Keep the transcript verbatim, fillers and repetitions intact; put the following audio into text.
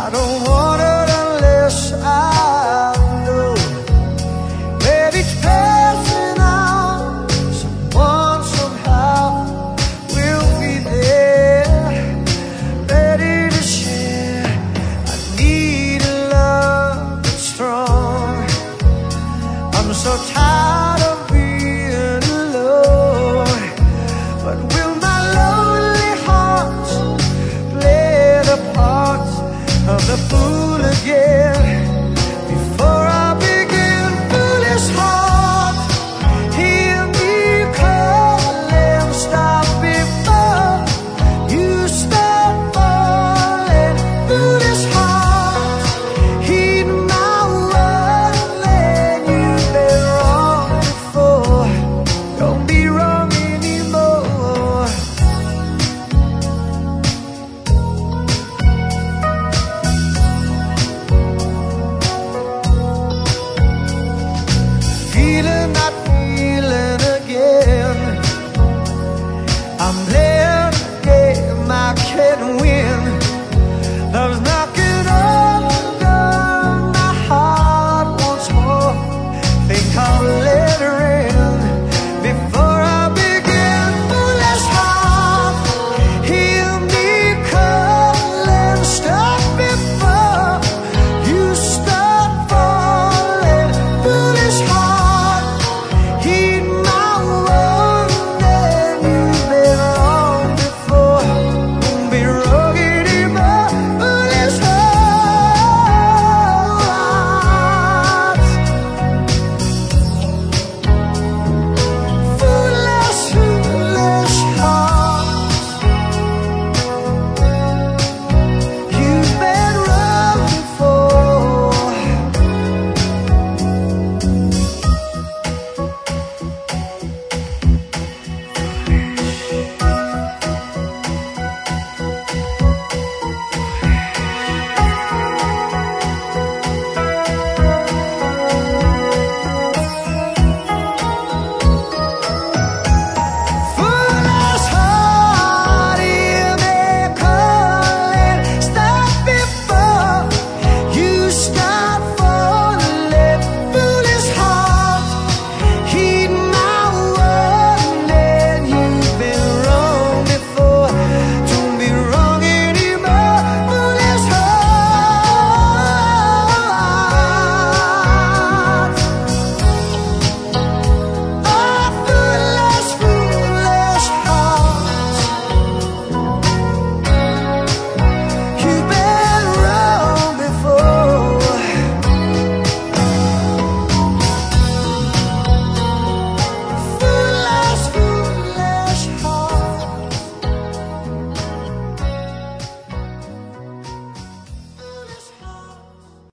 I don't want it unless I know that it's passing out. Someone somehow will be there, ready to share. I need a love that's strong. I'm so tired of being alone. But will my lonely heart play the part of the fool again?